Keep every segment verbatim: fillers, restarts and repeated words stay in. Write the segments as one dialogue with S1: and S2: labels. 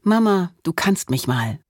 S1: »Mama, du kannst mich mal.«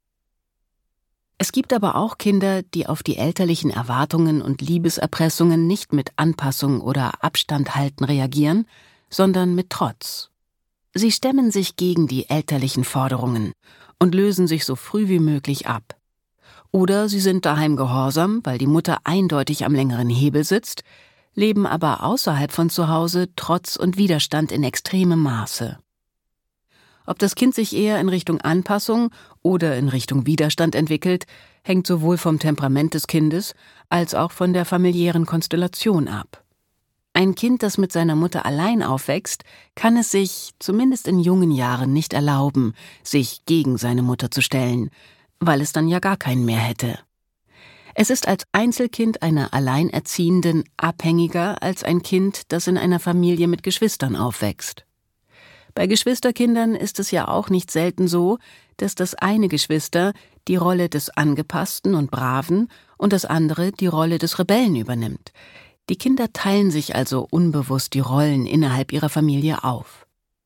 S1: Es gibt aber auch Kinder, die auf die elterlichen Erwartungen und Liebeserpressungen nicht mit Anpassung oder Abstand halten reagieren, sondern mit Trotz. Sie stemmen sich gegen die elterlichen Forderungen und lösen sich so früh wie möglich ab. Oder sie sind daheim gehorsam, weil die Mutter eindeutig am längeren Hebel sitzt, leben aber außerhalb von zu Hause Trotz und Widerstand in extremem Maße. Ob das Kind sich eher in Richtung Anpassung oder in Richtung Widerstand entwickelt, hängt sowohl vom Temperament des Kindes als auch von der familiären Konstellation ab. Ein Kind, das mit seiner Mutter allein aufwächst, kann es sich, zumindest in jungen Jahren, nicht erlauben, sich gegen seine Mutter zu stellen, weil es dann ja gar keinen mehr hätte. Es ist als Einzelkind einer Alleinerziehenden abhängiger als ein Kind, das in einer Familie mit Geschwistern aufwächst. Bei Geschwisterkindern ist es ja auch nicht selten so, dass das eine Geschwister die Rolle des Angepassten und Braven und das andere die Rolle des Rebellen übernimmt. Die Kinder teilen sich also unbewusst die Rollen innerhalb ihrer Familie auf.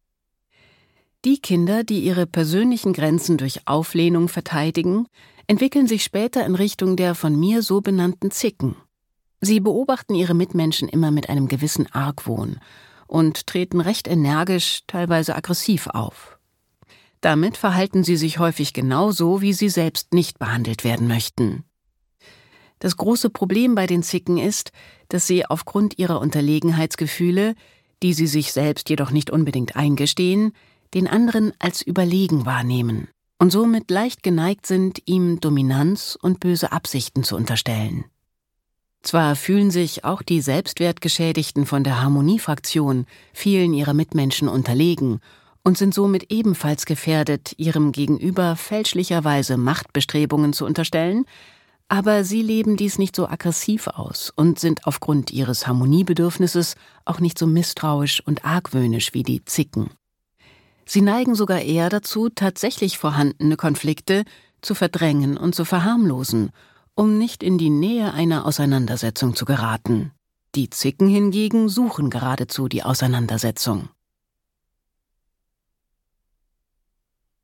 S1: Die Kinder, die ihre persönlichen Grenzen durch Auflehnung verteidigen, entwickeln sich später in Richtung der von mir so benannten Zicken. Sie beobachten ihre Mitmenschen immer mit einem gewissen Argwohn und treten recht energisch, teilweise aggressiv auf. Damit verhalten sie sich häufig genauso, wie sie selbst nicht behandelt werden möchten. Das große Problem bei den Zicken ist, dass sie aufgrund ihrer Unterlegenheitsgefühle, die sie sich selbst jedoch nicht unbedingt eingestehen, den anderen als überlegen wahrnehmen und somit leicht geneigt sind, ihm Dominanz und böse Absichten zu unterstellen. Zwar fühlen sich auch die Selbstwertgeschädigten von der Harmoniefraktion vielen ihrer Mitmenschen unterlegen und sind somit ebenfalls gefährdet, ihrem Gegenüber fälschlicherweise Machtbestrebungen zu unterstellen, aber sie leben dies nicht so aggressiv aus und sind aufgrund ihres Harmoniebedürfnisses auch nicht so misstrauisch und argwöhnisch wie die Zicken. Sie neigen sogar eher dazu, tatsächlich vorhandene Konflikte zu verdrängen und zu verharmlosen, um nicht in die Nähe einer Auseinandersetzung zu geraten. Die Zicken hingegen suchen geradezu die Auseinandersetzung.